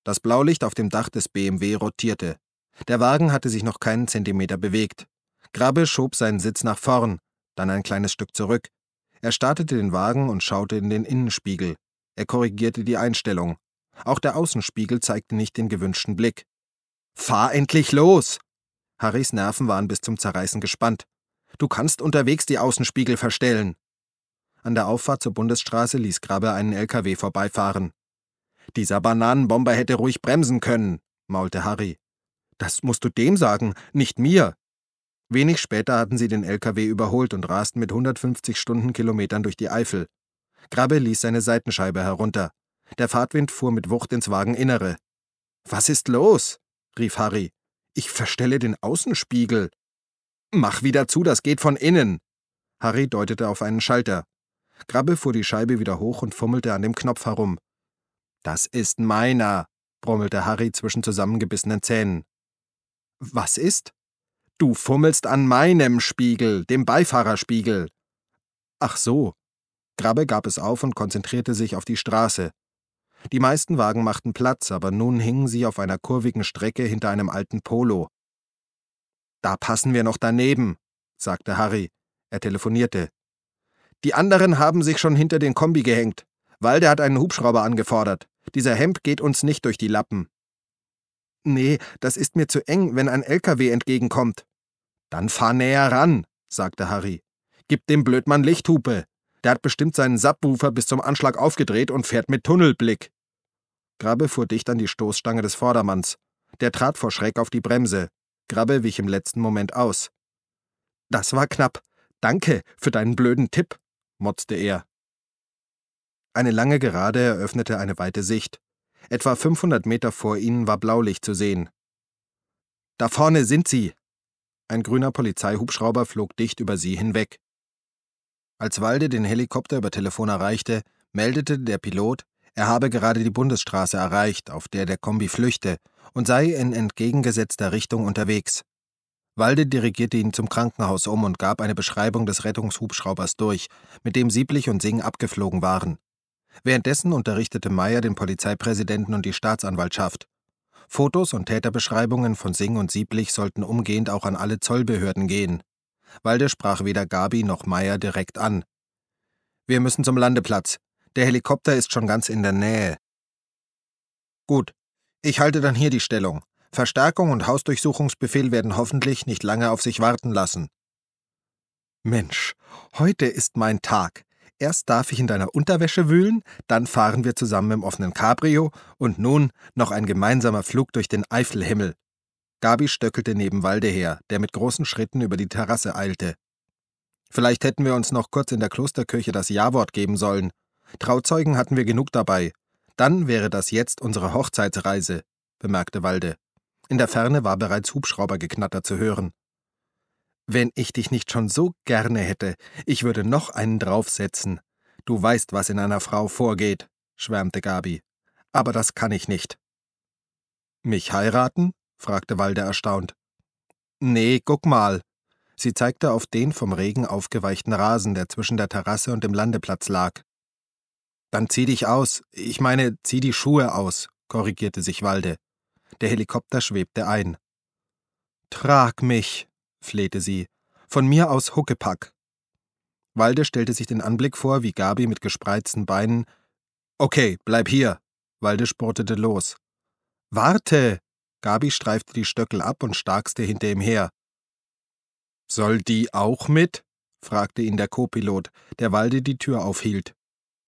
Das Blaulicht auf dem Dach des BMW rotierte. Der Wagen hatte sich noch keinen Zentimeter bewegt. Grabbe schob seinen Sitz nach vorn, dann ein kleines Stück zurück. Er startete den Wagen und schaute in den Innenspiegel. Er korrigierte die Einstellung. Auch der Außenspiegel zeigte nicht den gewünschten Blick. »Fahr endlich los!« Harrys Nerven waren bis zum Zerreißen gespannt. »Du kannst unterwegs die Außenspiegel verstellen.« An der Auffahrt zur Bundesstraße ließ Grabbe einen LKW vorbeifahren. »Dieser Bananenbomber hätte ruhig bremsen können«, maulte Harry. »Das musst du dem sagen, nicht mir.« Wenig später hatten sie den LKW überholt und rasten mit 150 Stundenkilometern durch die Eifel. Grabbe ließ seine Seitenscheibe herunter. Der Fahrtwind fuhr mit Wucht ins Wageninnere. »Was ist los?« rief Harry. »Ich verstelle den Außenspiegel.« »Mach wieder zu, das geht von innen.« Harry deutete auf einen Schalter. Grabbe fuhr die Scheibe wieder hoch und fummelte an dem Knopf herum. »Das ist meiner«, brummelte Harry zwischen zusammengebissenen Zähnen. »Was ist?« »Du fummelst an meinem Spiegel, dem Beifahrerspiegel.« »Ach so.« Grabbe gab es auf und konzentrierte sich auf die Straße. Die meisten Wagen machten Platz, aber nun hingen sie auf einer kurvigen Strecke hinter einem alten Polo. »Da passen wir noch daneben«, sagte Harry. Er telefonierte. »Die anderen haben sich schon hinter den Kombi gehängt. Walde hat einen Hubschrauber angefordert. Dieser Hemp geht uns nicht durch die Lappen.« »Nee, das ist mir zu eng, wenn ein LKW entgegenkommt.« »Dann fahr näher ran«, sagte Harry. »Gib dem Blödmann Lichthupe. Der hat bestimmt seinen Subwoofer bis zum Anschlag aufgedreht und fährt mit Tunnelblick.« Grabbe fuhr dicht an die Stoßstange des Vordermanns. Der trat vor Schreck auf die Bremse. Grabbe wich im letzten Moment aus. »Das war knapp. Danke für deinen blöden Tipp«, motzte er. Eine lange Gerade eröffnete eine weite Sicht. Etwa 500 Meter vor ihnen war Blaulicht zu sehen. »Da vorne sind sie!« Ein grüner Polizeihubschrauber flog dicht über sie hinweg. Als Walde den Helikopter über Telefon erreichte, meldete der Pilot, er habe gerade die Bundesstraße erreicht, auf der der Kombi flüchte, und sei in entgegengesetzter Richtung unterwegs. Walde dirigierte ihn zum Krankenhaus um und gab eine Beschreibung des Rettungshubschraubers durch, mit dem Sieblich und Singh abgeflogen waren. Währenddessen unterrichtete Meyer den Polizeipräsidenten und die Staatsanwaltschaft. Fotos und Täterbeschreibungen von Singh und Sieblich sollten umgehend auch an alle Zollbehörden gehen. Walde sprach weder Gabi noch Meyer direkt an. »Wir müssen zum Landeplatz. Der Helikopter ist schon ganz in der Nähe.« »Gut, ich halte dann hier die Stellung. Verstärkung und Hausdurchsuchungsbefehl werden hoffentlich nicht lange auf sich warten lassen.« »Mensch, heute ist mein Tag. Erst darf ich in deiner Unterwäsche wühlen, dann fahren wir zusammen im offenen Cabrio und nun noch ein gemeinsamer Flug durch den Eifelhimmel.« Gabi stöckelte neben Walde her, der mit großen Schritten über die Terrasse eilte. »Vielleicht hätten wir uns noch kurz in der Klosterkirche das Ja-Wort geben sollen. Trauzeugen hatten wir genug dabei. Dann wäre das jetzt unsere Hochzeitsreise«, bemerkte Walde. In der Ferne war bereits Hubschraubergeknatter zu hören. »Wenn ich dich nicht schon so gerne hätte, ich würde noch einen draufsetzen. Du weißt, was in einer Frau vorgeht«, schwärmte Gabi. »Aber das kann ich nicht.« »Mich heiraten?« fragte Walde erstaunt. »Nee, guck mal.« Sie zeigte auf den vom Regen aufgeweichten Rasen, der zwischen der Terrasse und dem Landeplatz lag. »Dann zieh dich aus. Ich meine, zieh die Schuhe aus«, korrigierte sich Walde. Der Helikopter schwebte ein. »Trag mich«, flehte sie. »Von mir aus Huckepack.« Walde stellte sich den Anblick vor, wie Gabi mit gespreizten Beinen. »Okay, bleib hier«, Walde spurtete los. »Warte!« Gabi streifte die Stöckel ab und starkste hinter ihm her. »Soll die auch mit?«, fragte ihn der Co-Pilot, der Walde die Tür aufhielt.